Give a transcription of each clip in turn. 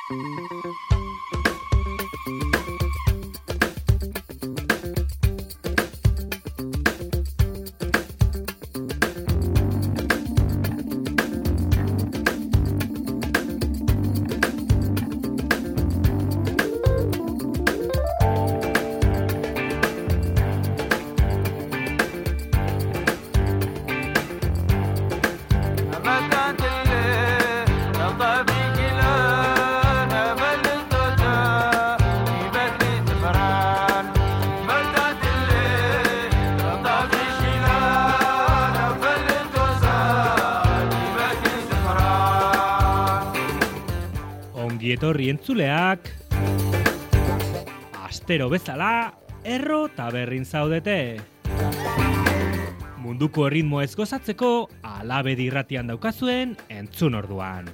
Etorri entzuleak, astero bezala, erro taberrin zaudete. Munduko erritmo ez gozatzeko, Alabedi irratian daukazuen entzun orduan.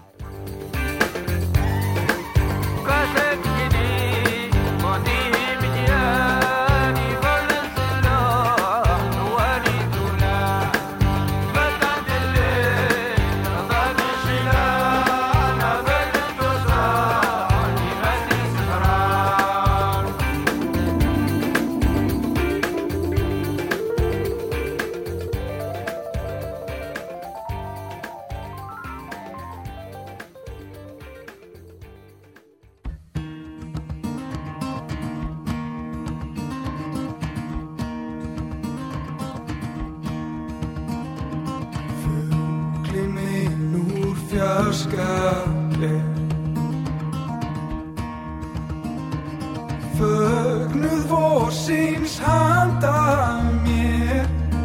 Fögnuð vorsins handa mér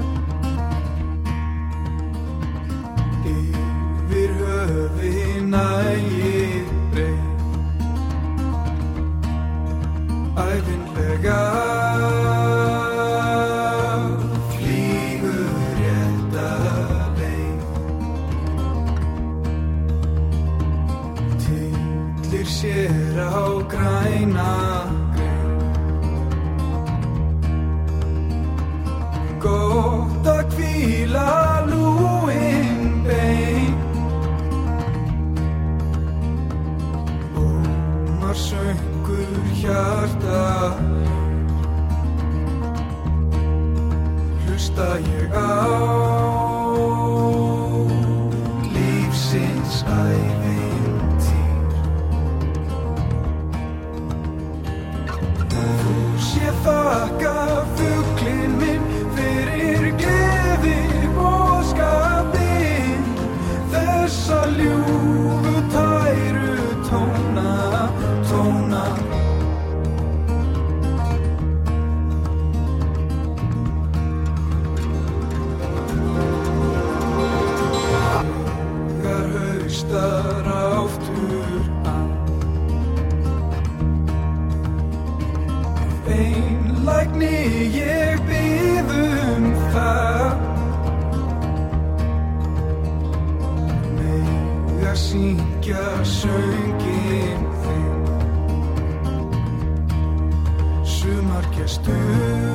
yfir höfin ægir breið ævinlega flýgur rétta leið tyllir sér á græna gott að hvíla lúin bein Ómar söngur hjarta hlusta ég á lífsins ævintýr Þú sé þakka fuglinn minn fyrir gleði boðskapinn þessa ljúfu tæru tóna Þegar haustar aftur einlægni ég bið það mega syngja sönginn þinn sumargestur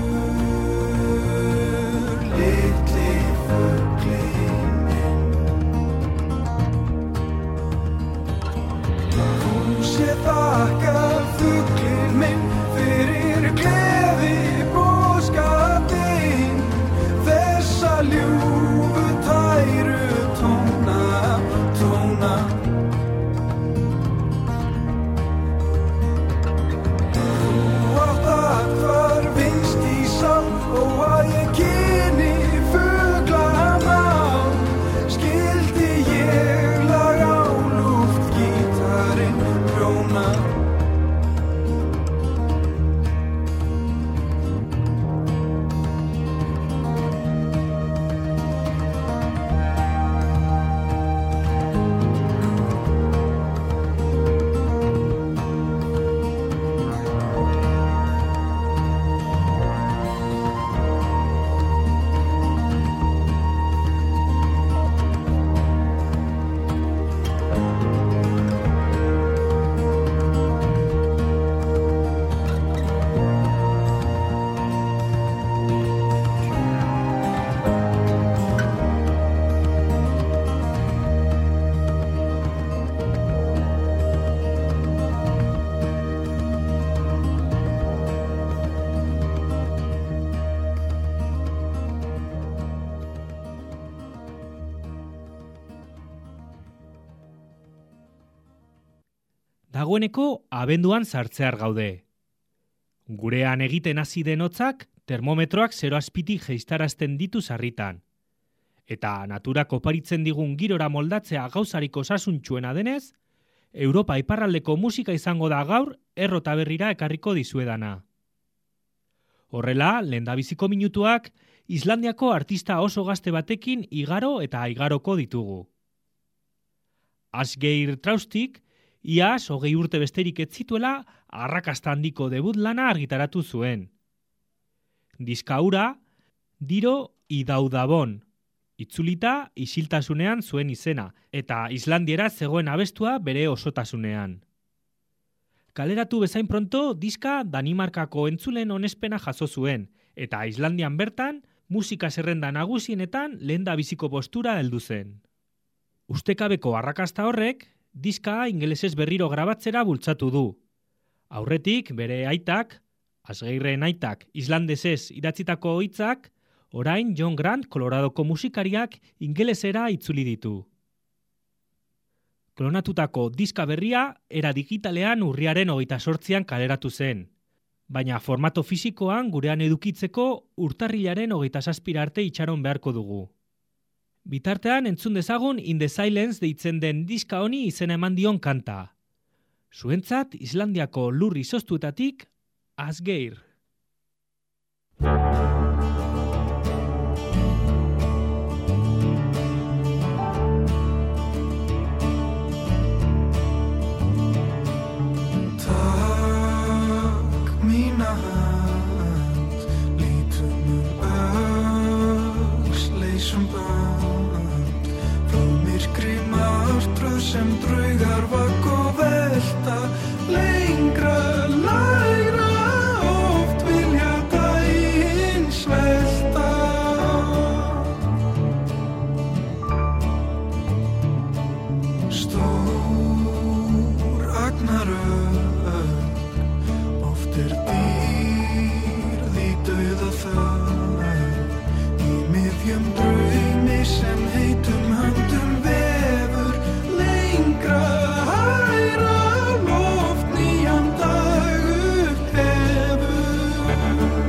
litli fuglinn minn Þú sé þakka fuglinn minn fyrir gleði boðskapinn þessa ljúfu tæru tóna Þú átt að hvar vinnst í sand og að ég kynni fuglana skildi ég lag á luftgítarinn prjóna Dagoeneko abenduan sartzear gaude. Gurean egiten hasi den hotzak termometroak 0 azpitik jeistarazten ditu sarritan. Eta naturak oparitzen digun girora moldatzea gauzarik osasuntsuena denez, Europa iparraldeko musika izango da gaur errota berrira ekarriko dizuedana. Horrela, lehendabiziko minutuak Islandiako artista oso gazte batekin igaro eta aigaroko ditugu. Asgeir Traustik, iaz 20 urte besterik ez zituela arrakasta handiko debut lana argitaratu zuen. Diska hura, Diro Idaudabon, itzulita isiltasunean zuen izena, eta Islandiera zegoen abestua bere osotasunean. Kaleratu bezain pronto, diska Danimarkako entzulen onespena jaso zuen, eta Islandian bertan, musika zerrenda nagusienetan lehendabiziko postura heldu zen. Ustekabeko arrakasta horrek, diska ingelesez berriro grabatzera bultzatu du. Aurretik, bere aitak, Asgeirren aitak islandesez idatzitako hitzak, orain John Grant Koloradoko musikariak ingelesera itzuli ditu. Klonatutako diska berria era digitalean urriaren 28an kaleratu zen, baina formato fisikoan gurean edukitzeko urtarrilaren 27 arte itxaron beharko dugu. Bitartean entzun dezagun In the Silence deitzen den diska honi izena eman dion kanta. Zuentzat Islandiako lur izoztuetatik Asgeir. Takk mína hönd, lítum öxl, leysum bönd, frá myrkri martröð sem draugar vagg og velta, lengra, lægra, oft vilja daginn svelta. Stór agnarök, oft dýrð í dauða þögn, í miðjum draumi sem heitum höndum vefur, lengra, hægra, loft nýjan dag upphefur.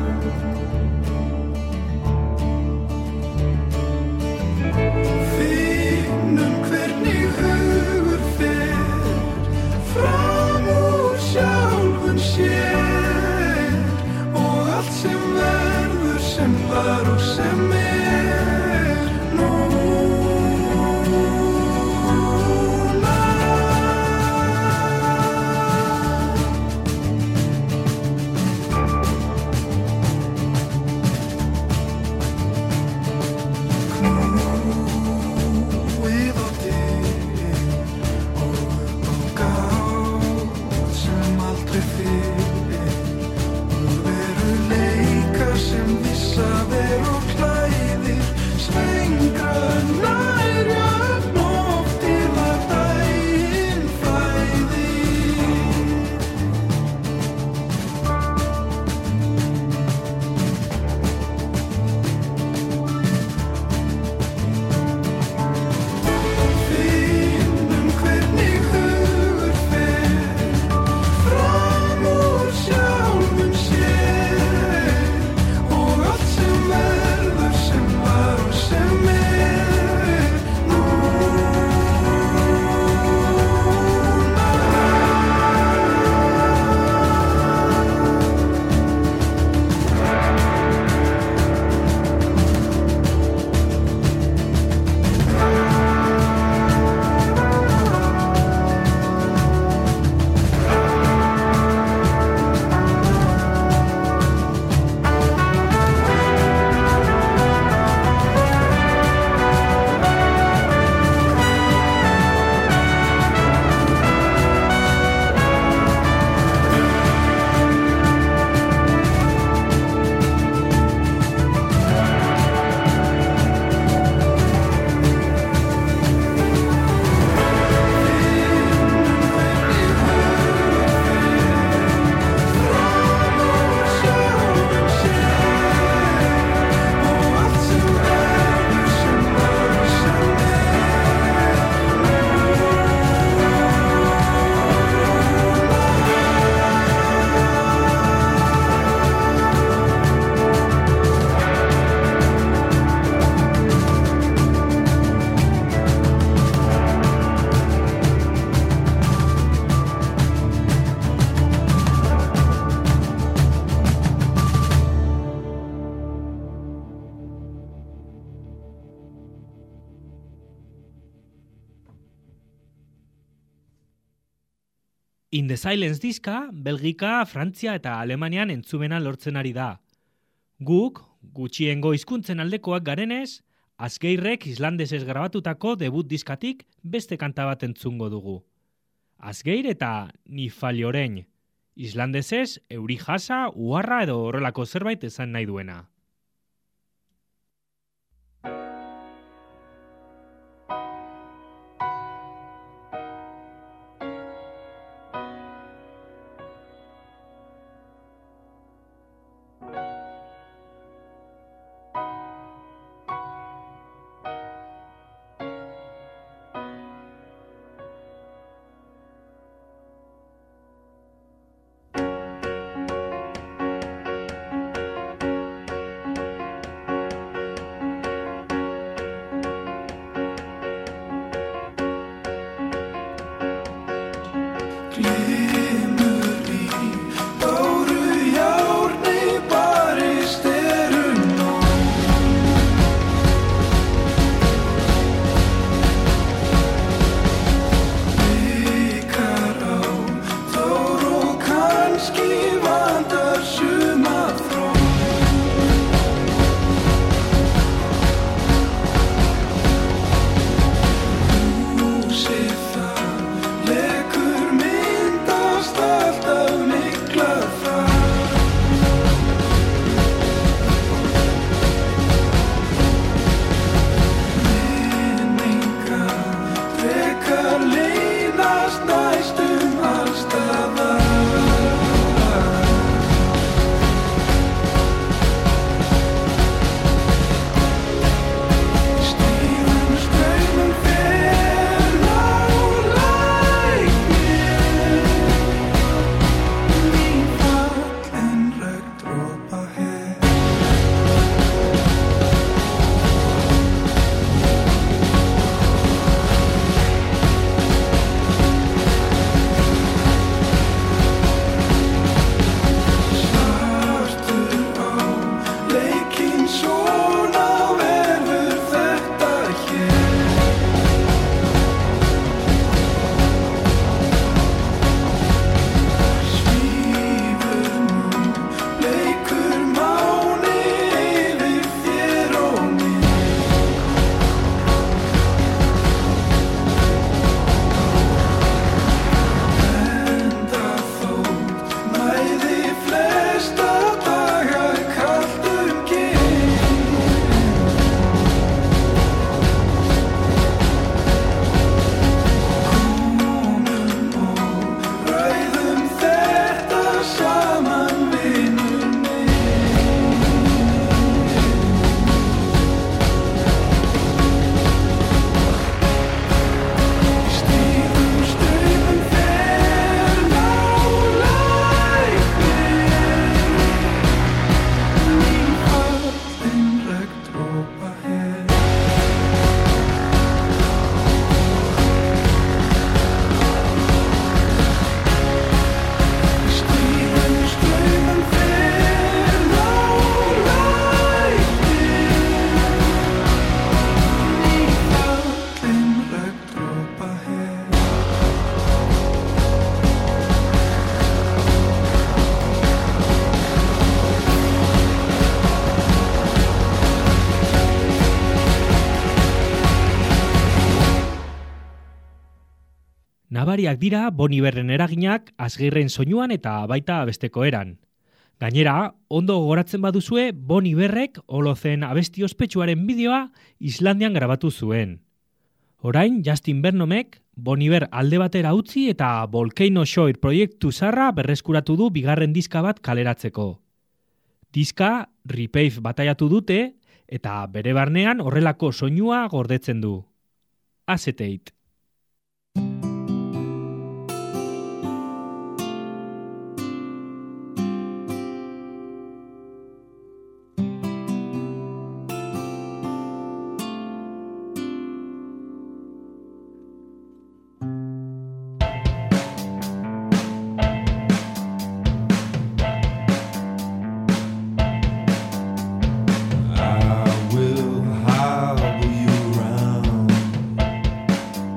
Finnum hvernig hugur fer fram úr sjálfum sér og allt sem verður, sem var og sem núna. Knúið á dyr og upp á gátt sem aldrei fyrr, og veruleika sem vissa veru In the Silence diska, Belgika, Frantzia eta Alemanian entzumena lortzen ari da. Guk, gutxiengo hizkuntzen aldekoak garenez, Asgeirrek islandesez grabatutako debut diskatik beste kanta bat entzungo dugu. Asgeir eta Nifaliorein, islandesez euri jasa, uharra edo horrelako zerbait esan nahi duena. Nabariak dira Bon Iverren eraginak Asgeirren soinuan eta baita besteko eran. Gainera, ondo gogoratzen baduzue Bon Iverrek Holozen abesti ospetsuaren bideoa Islandian grabatu zuen. Orain, Justin Vernomek Bon Iver alde batera utzi eta Volcano Shore proiektu zarra berreskuratu du bigarren diska bat kaleratzeko. Diska Repave bataiatu dute eta bere barnean horrelako soinua gordetzen du. Acetate. I will have you round.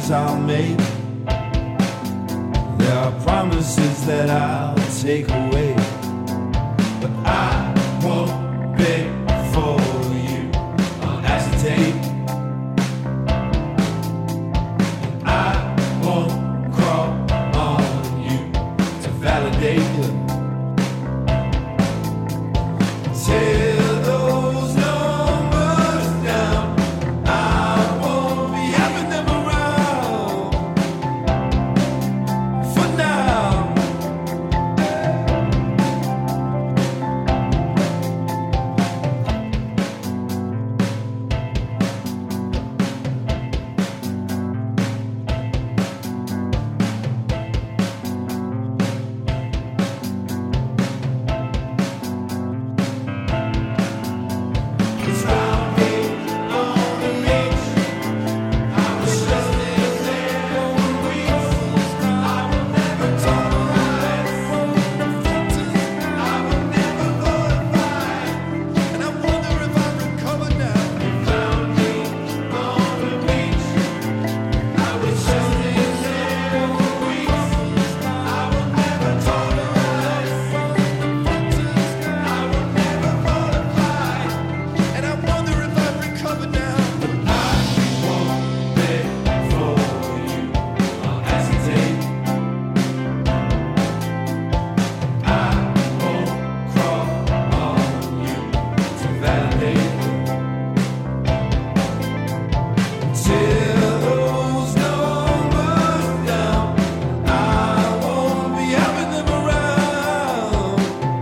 promises I'll make. There are promises that I'll take away, but I won't beg for you. I'll hesitate. I won't crawl on you to validate you. Tear those numbers down. I won't be having them around for now. It's round here on the beach. I was just there for weeks. I will never tolerate I will never modify, and I wonder if I recover now. Found me on the beach. I was just there for weeks. I will never tolerate I will never modify, and I wonder if I recover now. I won't beg for you. I'll hesitate. I won't crawl on you to validate. Tear those numbers down. I won't be having them around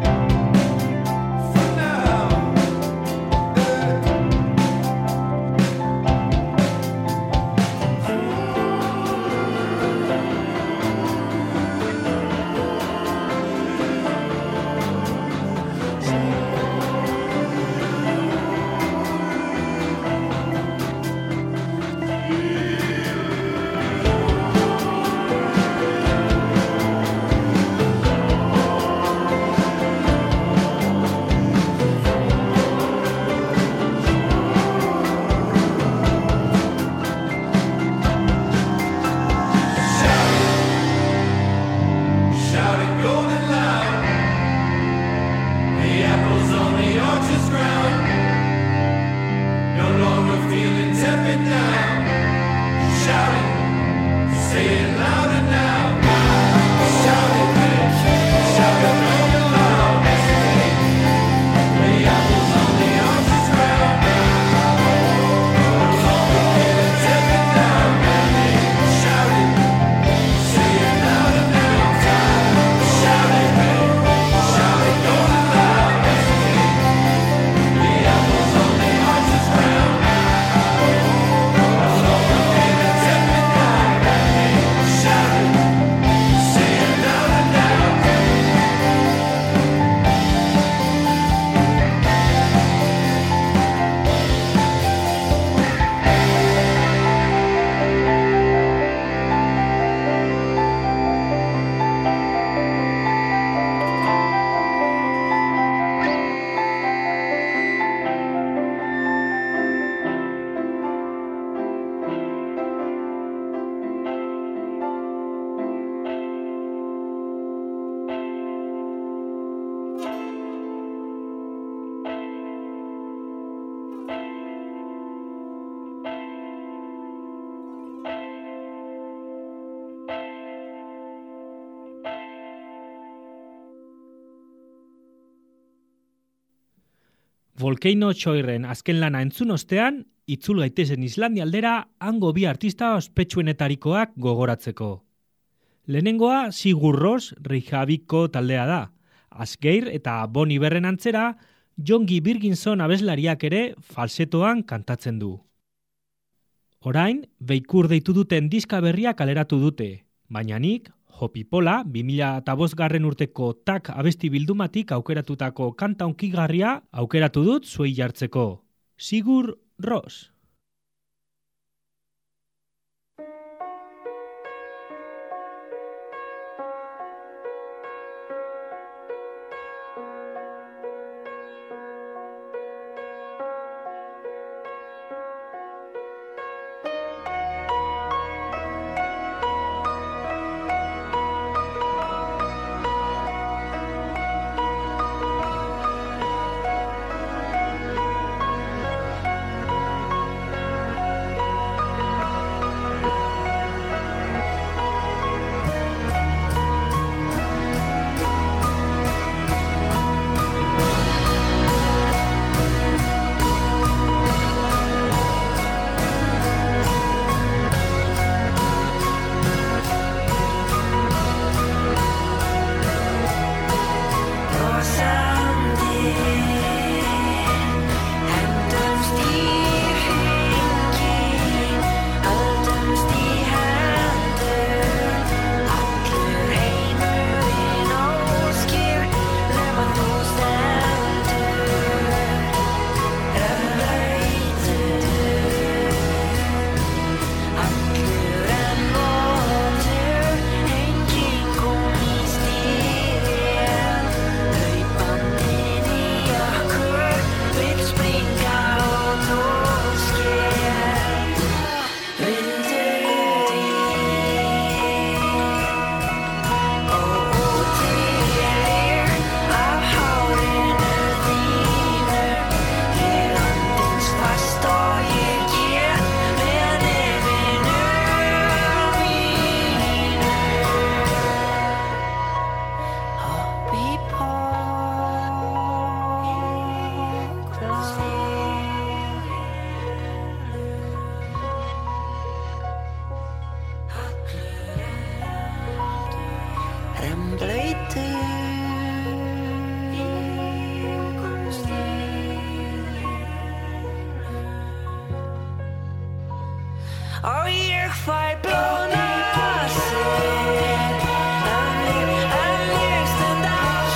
for now. Shout it golden loud. The apples on the orchard's ground. No longer feeling tepid now. Shout it, say it louder now. Shout it golden loud. The apples on the orchard's ground. No longer feeling tepid now. Shout it, say it louder now. Shout it golden loud. The apples on the orchard's ground. No longer feeling tepid now. Shout it, say it louder now. Volcano Choirren azken lana entzun ostean, itzul gaitezen Islandia aldera hango bi artista ospetsuenetarikoak gogoratzeko. Lehenengoa Sigur Rós Reykjavikko taldea da. Asgeir eta Bon Iverren antzera, Jongi Birginson abeslariak ere falsetoan kantatzen du. Orain, Beikur deitu duten diska berria kaleratu dute, baina nik, Hopipola, 2005 urteko tak abesti bildumatik aukeratutako kanta hunkigarria aukeratu dut zuei jartzeko. Sigur Rós. if I blow nacer, al liefst daar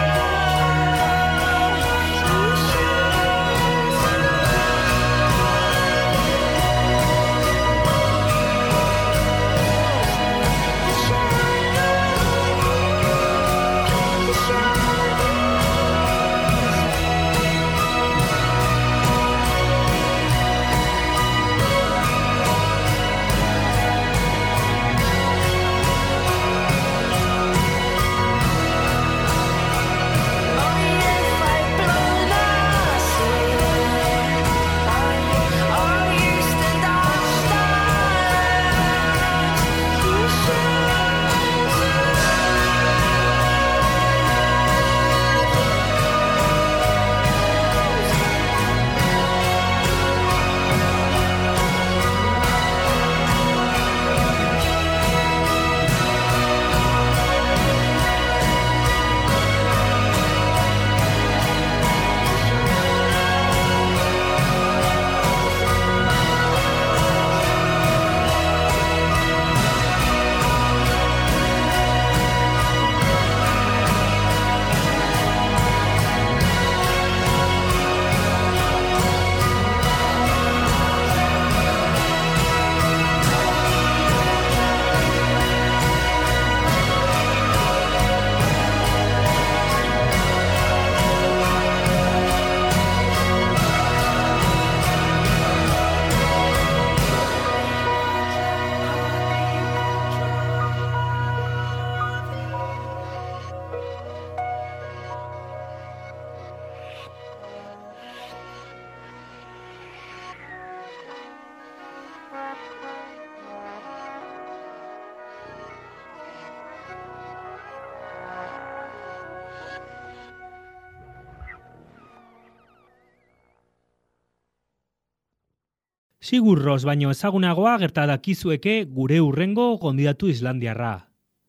Sigur Rós baino ezagunagoa gerta dakizueke gure hurrengo gonbidatu islandiarra.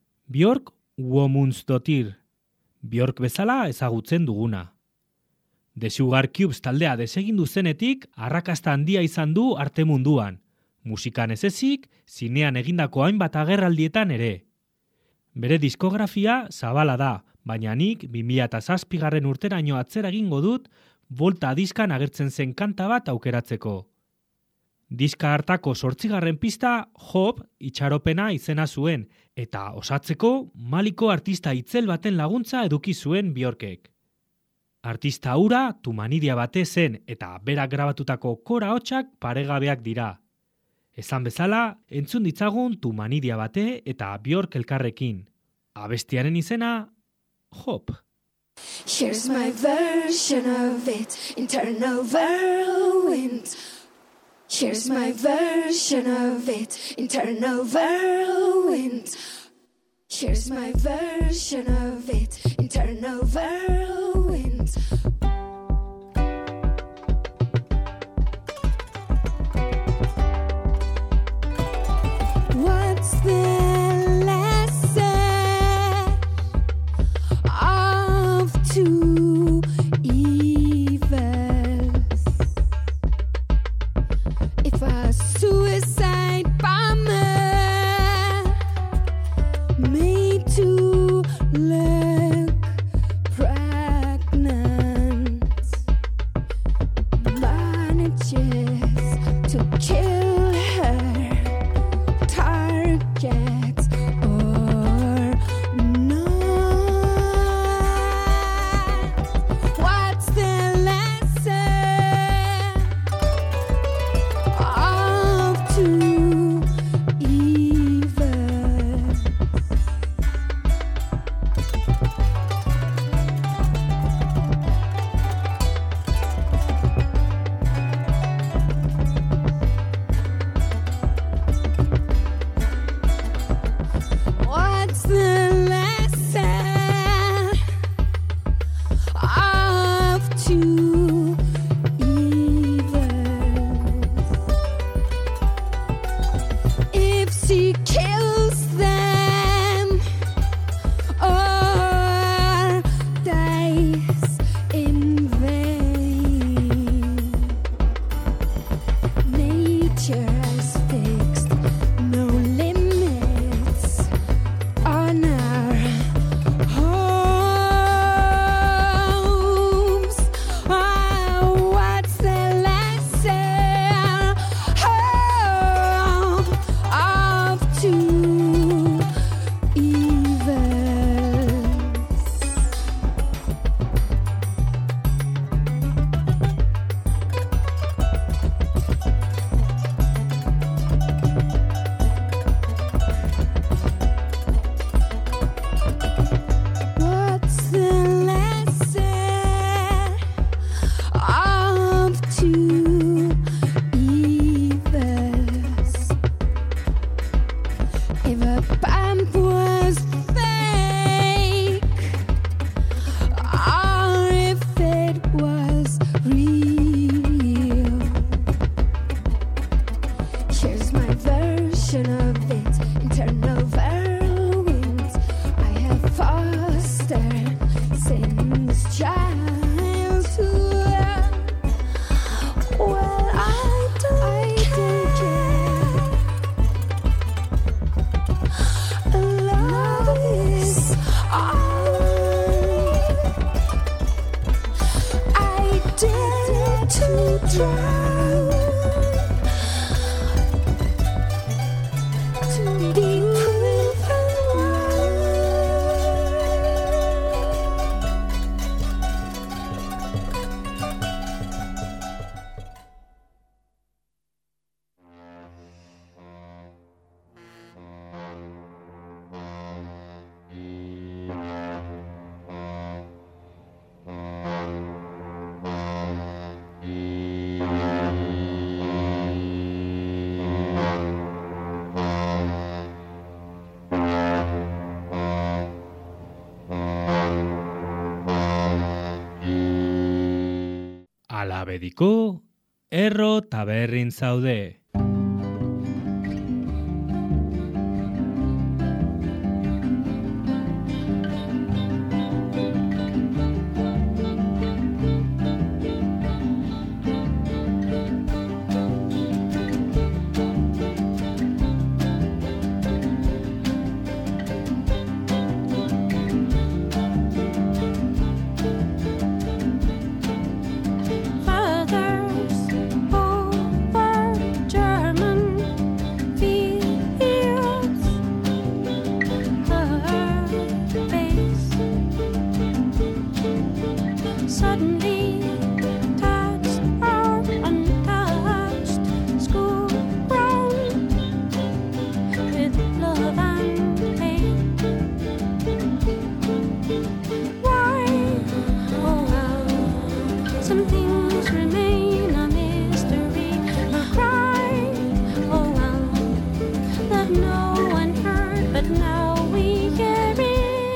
Björk Guðmundsdóttir. Björk bezala ezagutzen duguna. The Sugar Cubes taldea desegindu zenetik arrakasta handia izan du arte munduan. Musikan ez ezik, zinean egindako hainbat agerraldietan ere. Bere diskografia zabala da, baina nik 2007 urteraino atzera egingo dut Volta diskan agertzen zen kanta bat aukeratzeko. Diska hartako 8. pista Hop itxaropena izena zuen, eta osatzeko Maliko artista itzel baten laguntza eduki zuen Björkek. Artista hura Tumanidia bate zen eta berak grabatutako kora hotsak paregabeak dira. Esan bezala, entzun ditzagun Tumanidia bate eta Björk elkarrekin. Abestiaren izena, Hop. Here's my version of it, internal whirlwind. Here's my version of it, internal whirlwind. Here's my version of it, internal whirlwind. What's the lesson of two evils? If a suicide bomber made to look proud, his childhood. Well, I don't care. Love is all I dare to drown, to be proven wrong. Alabediko, erro taberrin zaude. Fathers over German fields, her face suddenly touched our untouched school ground with love and pain. Why? Oh well, some things remain a mystery. A cry, oh well, that no one heard, but now we hear it.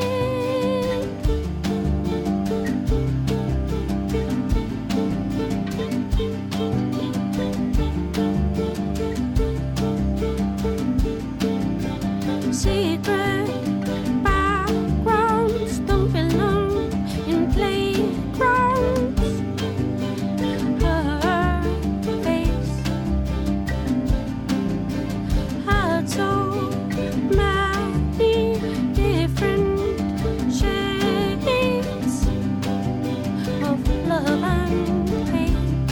Secret backgrounds don't belong in playgrounds. Her face had so many different shades of love and hate.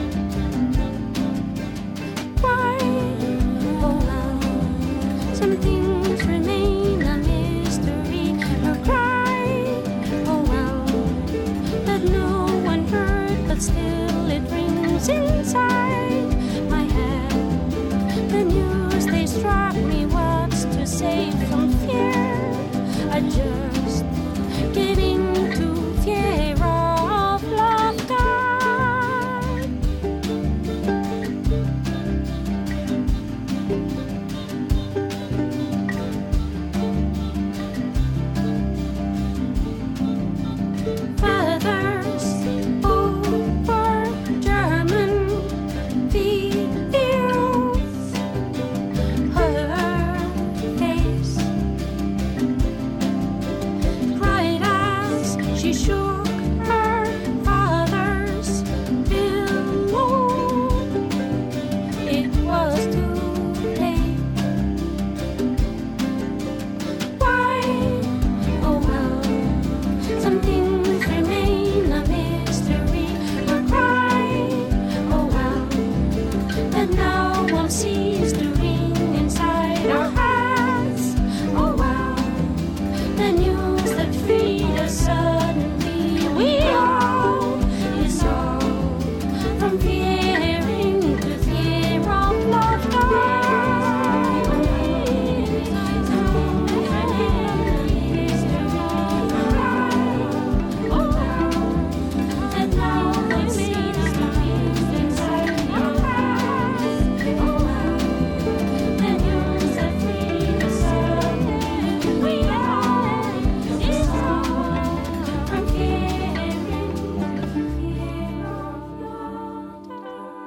Why? Oh well, some things remain a mystery. A cry, oh well, that no one heard, but still it rings inside my head. The news they struck me, what's to say from fear? I just gave in to fear of laughter. Fathers over German fields, her face cried as she shook her father's pillow. It was too late. Why? Oh well, some things remain a mystery. A cry, oh well, that now won't cease to ring inside our hearts. Oh well, the news that freed us suddenly. We all is all from fearing to fear of laughter. And now we see the ring inside our hearts. Oh well, the news that freed us suddenly. We all is all from fearing to fear of laughter.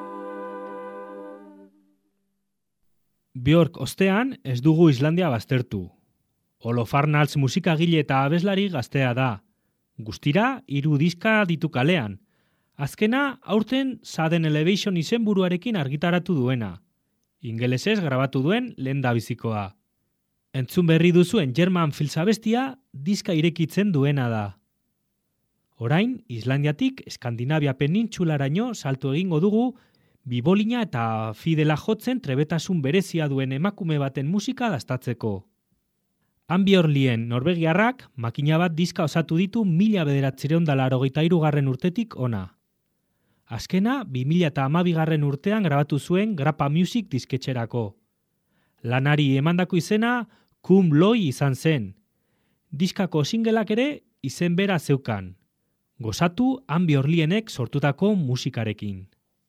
Björk ostean ez dugu Islandia baztertu. Holofarnals musikagile eta abeslari gaztea da. Guztira, 3 diska ditu kalean. Azkena, aurten Sudden Elevation izenburuarekin argitaratu duena. Ingelesez grabatu duen lehendabizikoa. Entzun berri duzuen German Fields abestia diska irekitzen duena da. Orain, Islandiatik Eskandinavia penintsularaino salto egingo dugu bibolina eta fidela jotzen trebetasun berezia duen emakume baten musika dastatzeko. Anbiorlien Norvegiarrak makina bat diska osatu ditu 1983 urtetik ona. Azkena 2012 urtean grabatu zuen Grappa Music disketxerako. Lanari emandako izena Cum Loi izan zen. Diskako singelak ere izen bera zeukan. Gozatu Anbiorlienek sortutako musikarekin.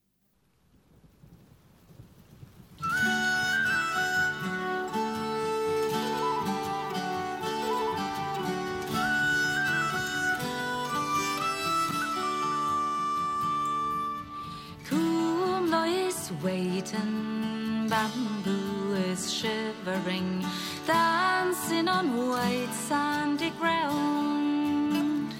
Kumla is waiting, bamboo is shivering, dancing on white sandy ground.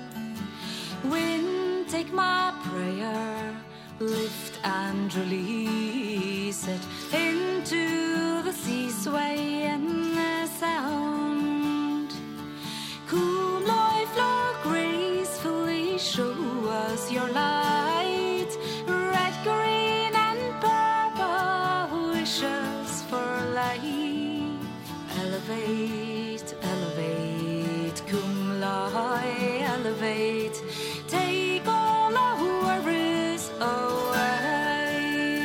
Wind, take my prayer, lift and release it into the sea, swaying the sound. Kumla, flow gracefully, show us your light, red, green and purple, wishes for life. Elevate, elevate, Kumla, elevate, take all our worries away.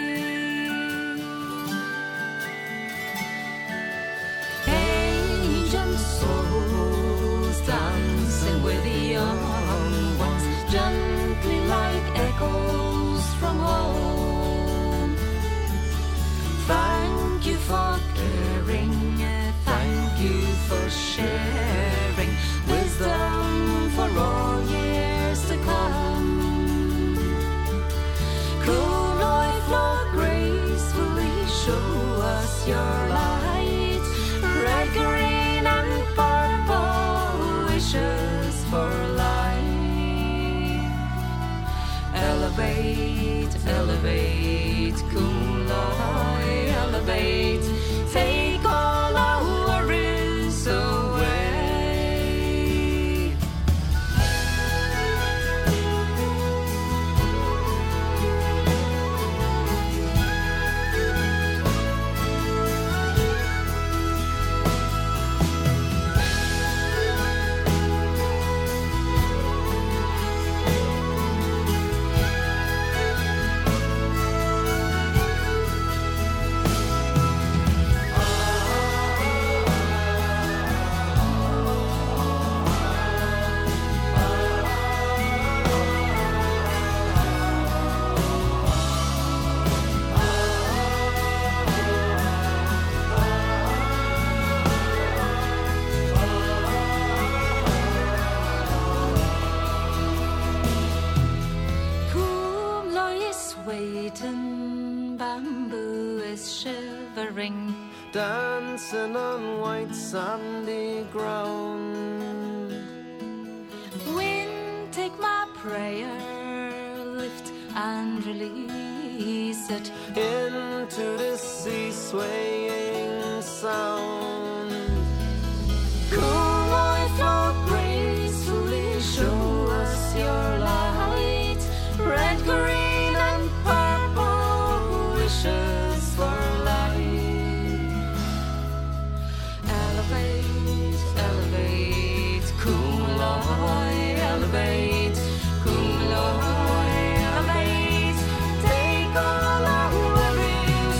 Ancient souls dancing with the young ones, gently like echoes from home. Thank you for caring, thank you for sharing wisdom for all years to come. Cool flow gracefully, show us your light, red, green and purple, wishes for life. Elevate, elevate, cool elevate, take all our worries away. Waiting, bamboo is shivering, dancing on white sandy ground. Wind, take my prayer, lift and release it Into the sea swaying sound. Cool flow gracefully, show us your light, red, green and purple, wishes for life. Elevate, elevate, cool elevate, cool elevate, take all our worries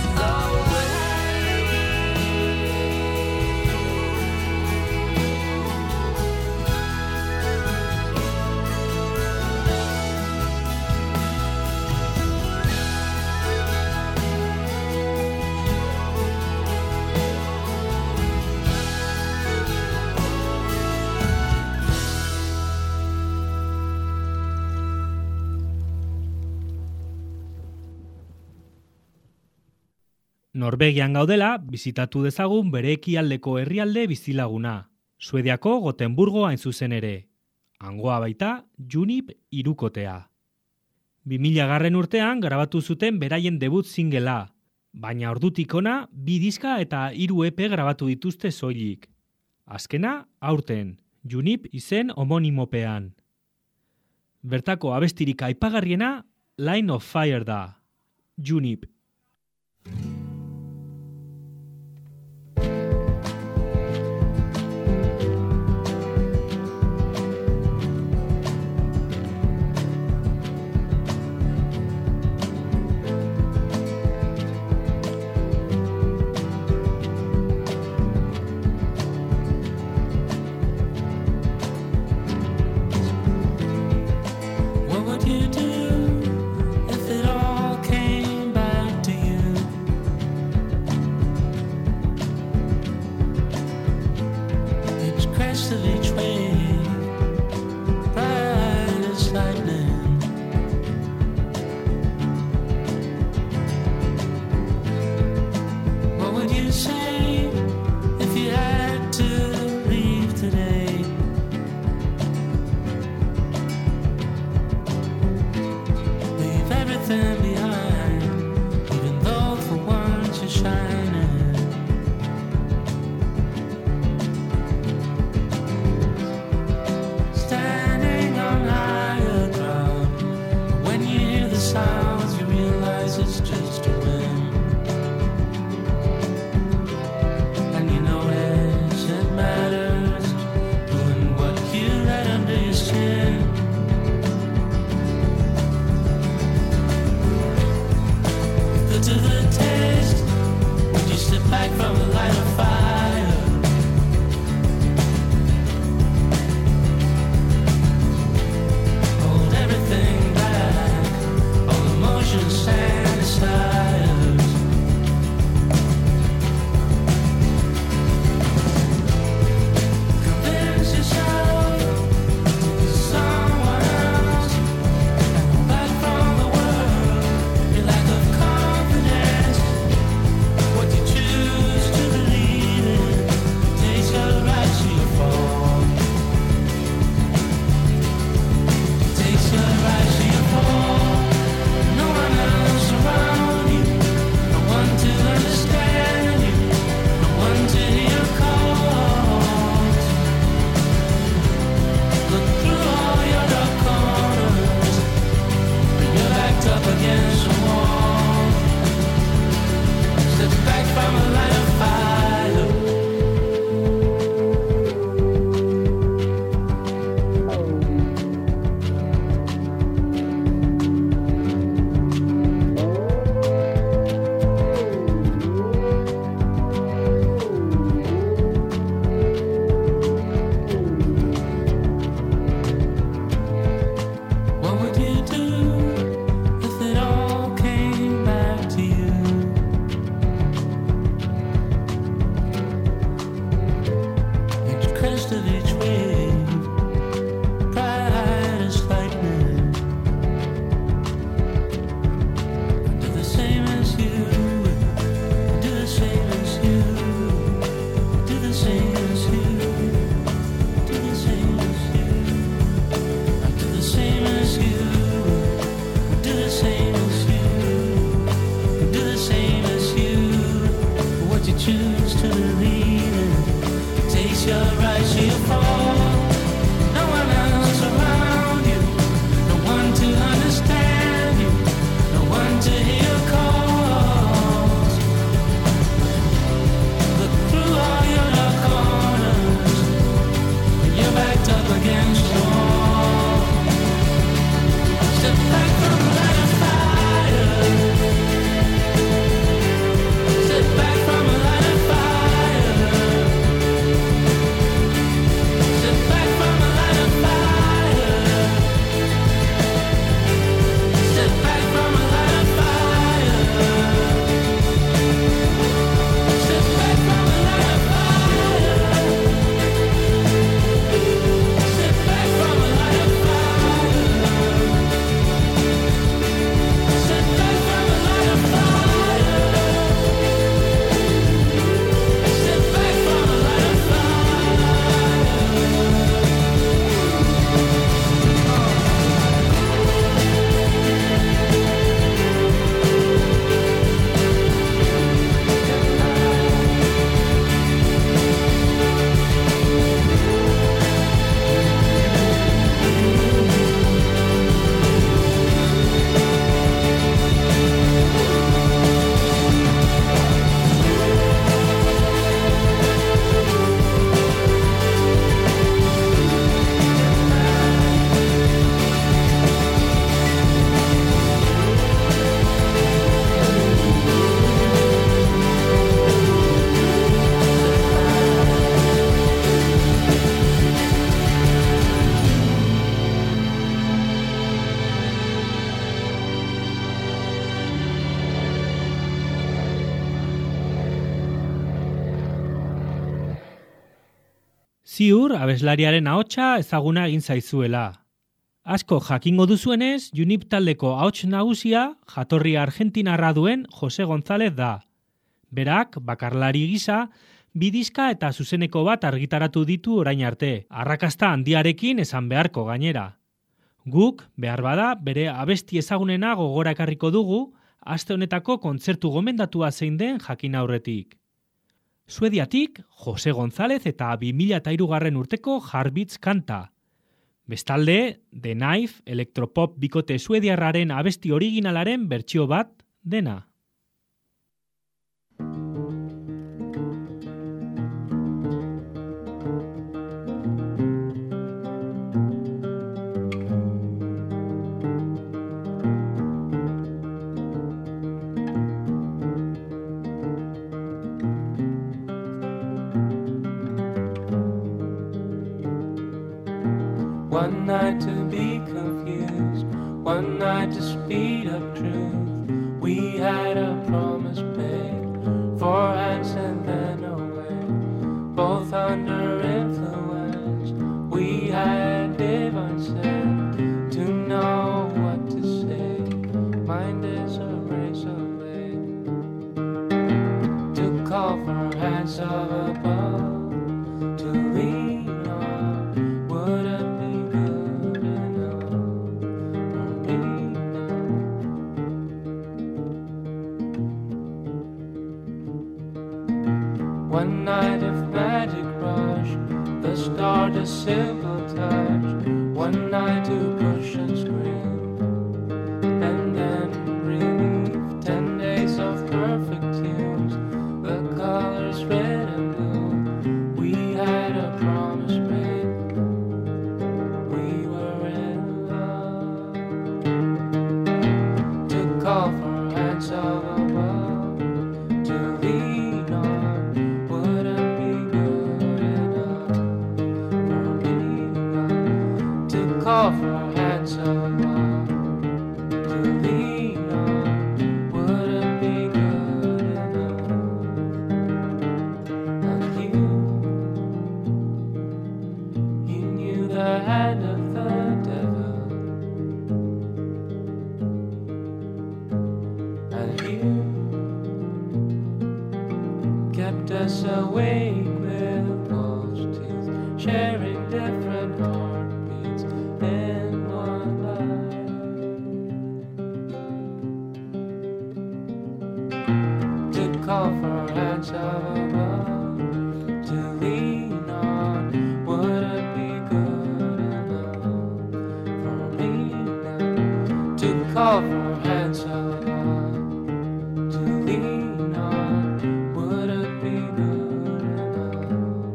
Norvegian gaudela, bizitatu dezagun bere ekialdeko herrialde bizilaguna. Suediako Gotemburgo hain zuzen ere. Hangoa baita Junip hirukotea. 2000 urtean grabatu zuten beraien debut singela, baina ordutik ona 2 diska eta 3 EP grabatu dituzte soilik. Azkena, aurten, Junip izen homonimopean. Bertako abestirik aipagarriena Line of Fire da. Junip. What would you do if it all came back to you? Each crest of each wave, bright as lightning. What would you say if you had to leave today? Ziur abeslariaren ahotsa ezaguna egin zaizuela. Asko jakingo duzuenez, Junip taldeko ahots nagusia jatorri argentinarra duen Jose González da. Berak, bakarlari gisa, bidiska eta zuzeneko bat argitaratu ditu orain arte, arrakasta handiarekin esan beharko gainera. Guk, behar bada, bere abesti ezagunena gogora ekarriko dugu, aste honetako kontzertu gomendatua zein den jakin aurretik. Suediatik, Jose González eta 2003 urteko Heartbeats kanta. Bestalde, The Knife, elektropop bikote suediarraren abesti originalaren bertsio bat dena. One night to be confused, one night to speed up truth. We had a promise made, 4 hands and then away. Both under influence, we had divine sense to know what to say. Mind is a razor blade to call for hands of above, to lean on. Would it one night of magic rush, the start a simple touch. One night to push and scream, and then relief. 10 days of perfect tunes, the colors red and blue. We had a promise made, we were in love. To call for hands of above, to lean on. Call for hands of love to lean on. Would it be good enough? And you knew the hand of the devil, and you kept us awake with false teeth, sharing different heartbeats in one life. To call for hands of above, to lean on. Would it be good enough for me now? To call for hands of love, to lean on. Would it be good enough?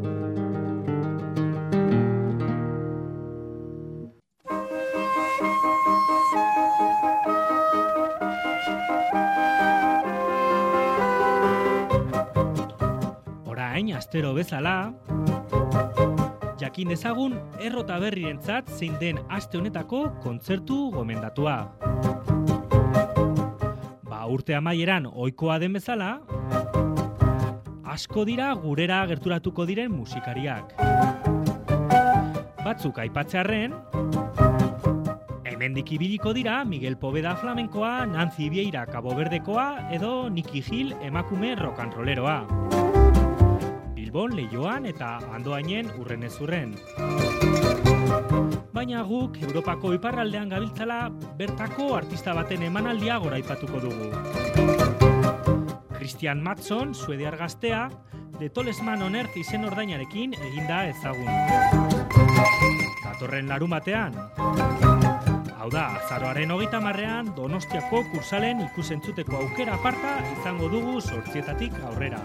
Orain, astero bezala, jakin dezagun errota berrientzat zein den aste honetako kontzertu gomendatua. Urte amaieran ohikoa den bezala, asko dira gurera gerturatuko diren musikariak. Batzuk aipatzearren, hemendik ibiliko dira Miguel Poveda flamenkoa, Nancy Vieira Cabo Verdekoa edo Nicky Gil emakume rock'n'rolleroa. Bilbon, Leioan eta Andoainen urrenez-urren. Baina guk Europako iparraldean gabiltzala bertako artista baten emanaldia goraipatuko dugu. Christian Matson, suediar gaztea, The Talisman on Earth izen ordainarekin eginda ezagun. Datorren larunbatean. Hau da, azaroaren 30ean Donostiako kursalen ikusentzuteko aukera aparta izango dugu 8:00 aurrera.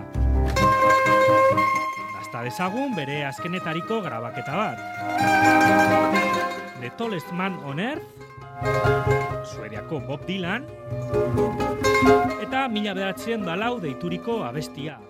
Dasta dezagun bere azkenetariko grabaketa bat. The Tallest Man on Earth, Suediako Bob Dylan, eta 1904 deituriko abestia.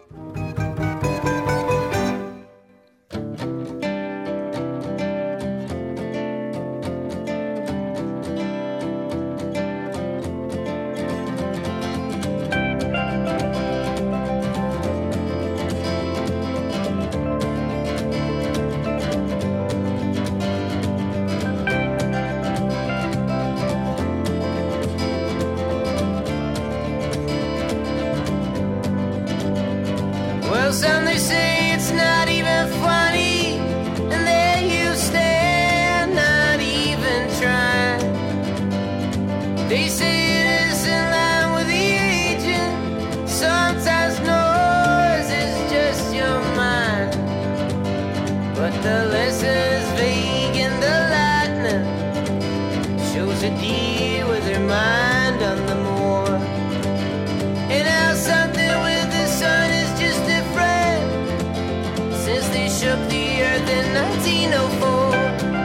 They say it is in line with the aging. Sometimes noise is just your mind, but the lesson is vague and the lightning shows a deer with her mind on the moor. And how something with the sun is just different since they shook the earth in 1904.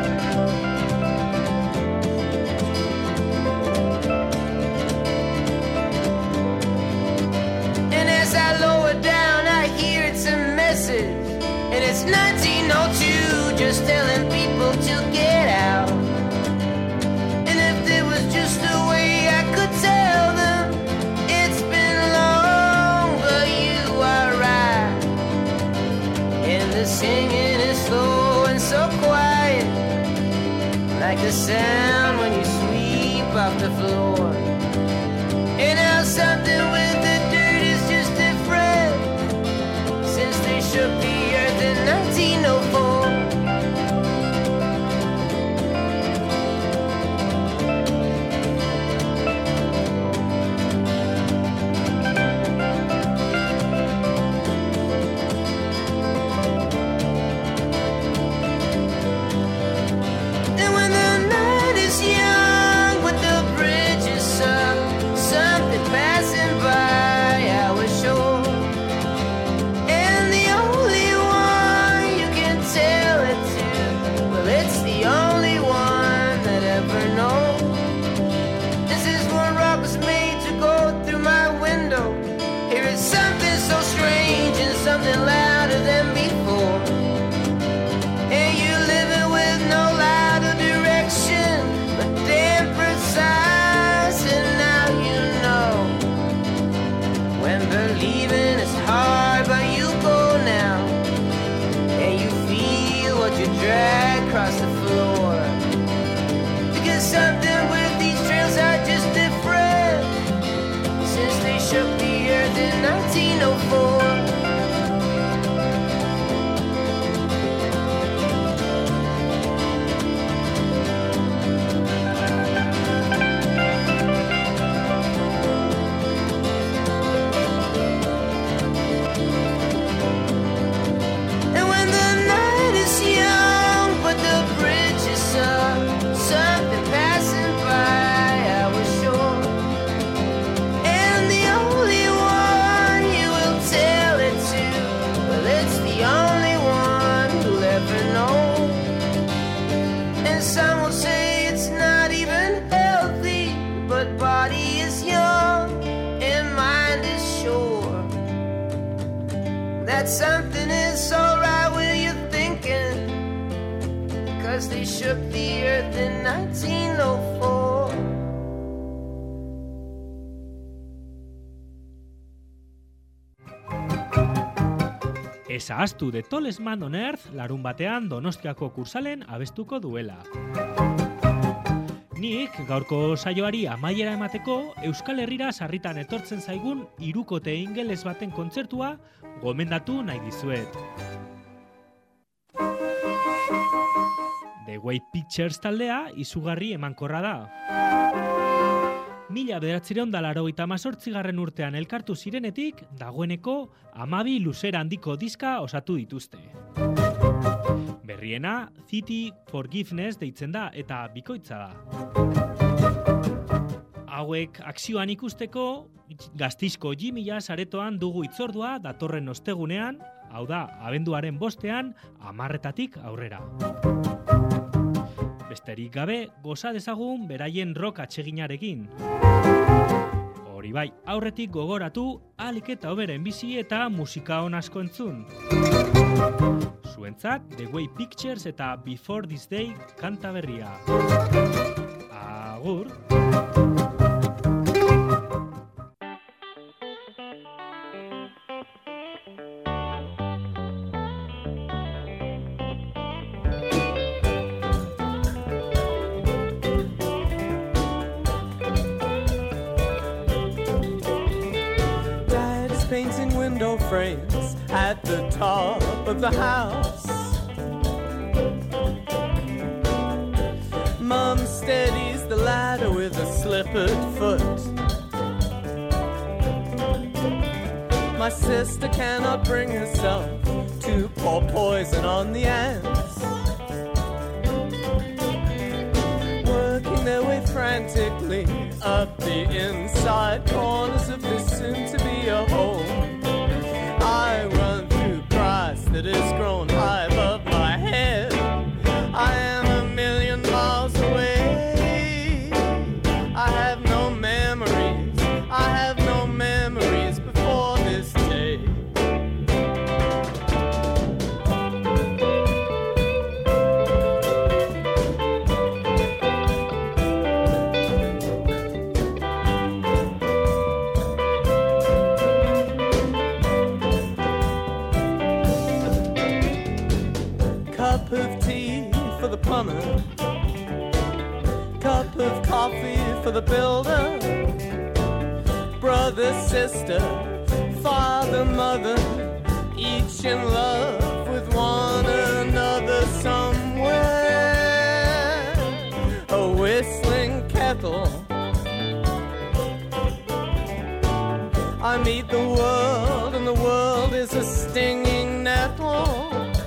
And as I lower down, I hear it's a message, and it's 1902, just telling people to get out. And if there was just a way I could tell them, it's been long, but you are right. And the singing is slow and so quiet, like the sound when you sweep off the floor. And how something with the dirt is just different since they shook the earth in 1904. And when the night is young, but the bridge is sunk, something passing by our shore. And the only one you can tell it to, well, it's the only one that ever knows. This is what rock was made to go through my window. Here is something so strange and something louder than before. And you living with no light or direction, but damn precise. And now you know when believing is hard, but you go now, and you feel what you drag across the floor. Because something with these trails are just different since they shook the earth in 1904. And when the night is young, but the bridge is up, something passing by our shore. And the only one you will tell it to, well, it's the only one who'll ever know. And some will say it's not even healthy, but body is young and mind is sure. That something is alright with you thinking, 'cause they shook the earth in 1904. Ez ahaztu The Tallest Man on Earth larun batean Donostiako kursalen abestuko duela. Nik gaurko saioari amaiera emateko Euskal Herrira sarritan etortzen zaigun hirukote ingeles baten kontzertua gomendatu nahi dizuet. The Way Pictures taldea izugarri emankorra da. 1988 urtean elkartu zirenetik, dagoeneko 12 luzera handiko diska osatu dituzte. Berriena, City Forgiveness deitzen da eta bikoitza da. Hauek akzioan ikusteko, Gasteizko Jimila saretoan dugu itzordua datorren ostegunean, hau da, abenduaren 5ean, 10:00 aurrera. Besterik gabe, goza dezagun beraien rock atseginarekin. Hori bai, aurretik gogoratu, ahalik eta hoberen bizi eta musika on asko entzun. Zuentzat, The Way Pictures eta Before This Day kanta berria. Agur! Painting window frames at the top of the house. Mom's steadies the ladder with a slippered foot. My sister cannot bring herself to pour poison on the ants, working their way frantically up the inside corners of this soon-to-be a home. I run through grass that has grown high above my head. I am a million miles away. I have no memories. I have no memories before this day. Cup of tea for the plumber, cup of coffee for the builder, brother, sister, father, mother, each in love with one another somewhere. A whistling kettle. I meet the world and the world is a stinging nettle.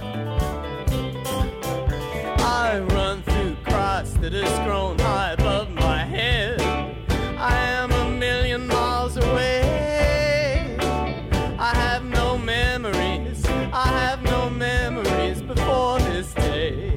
I run through grass that has grown high above my head. I am a million miles away. I have no memories. I have no memories before this day.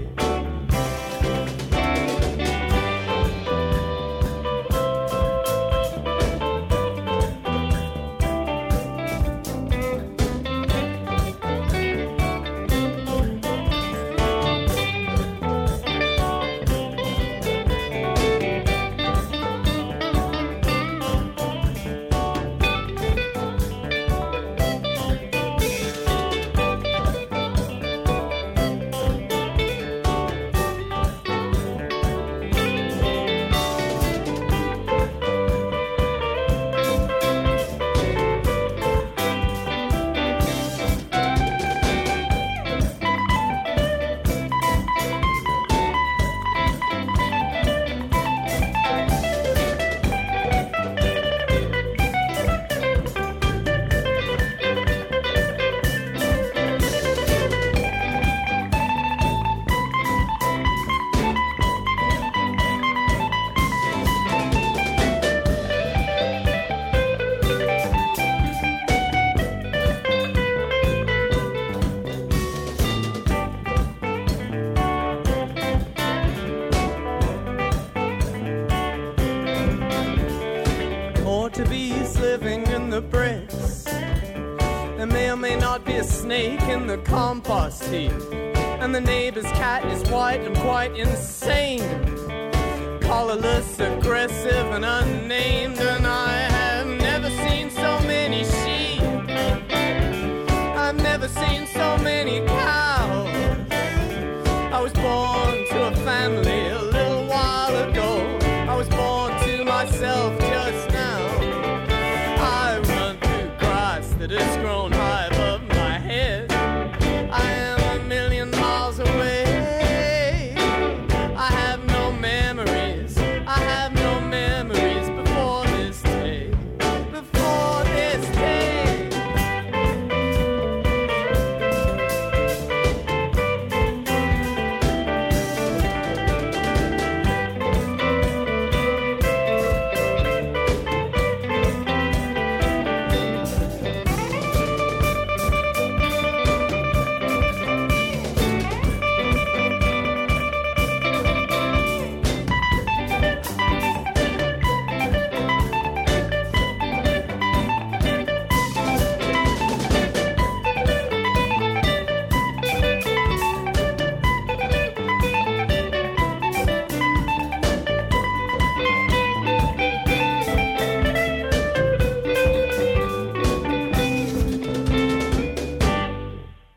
More to bees living in the bricks. There may or may not be a snake in the compost heap. And the neighbor's cat is white and quite insane, collarless, aggressive and unnamed. And I have never seen so many sheep. I've never seen so many cows.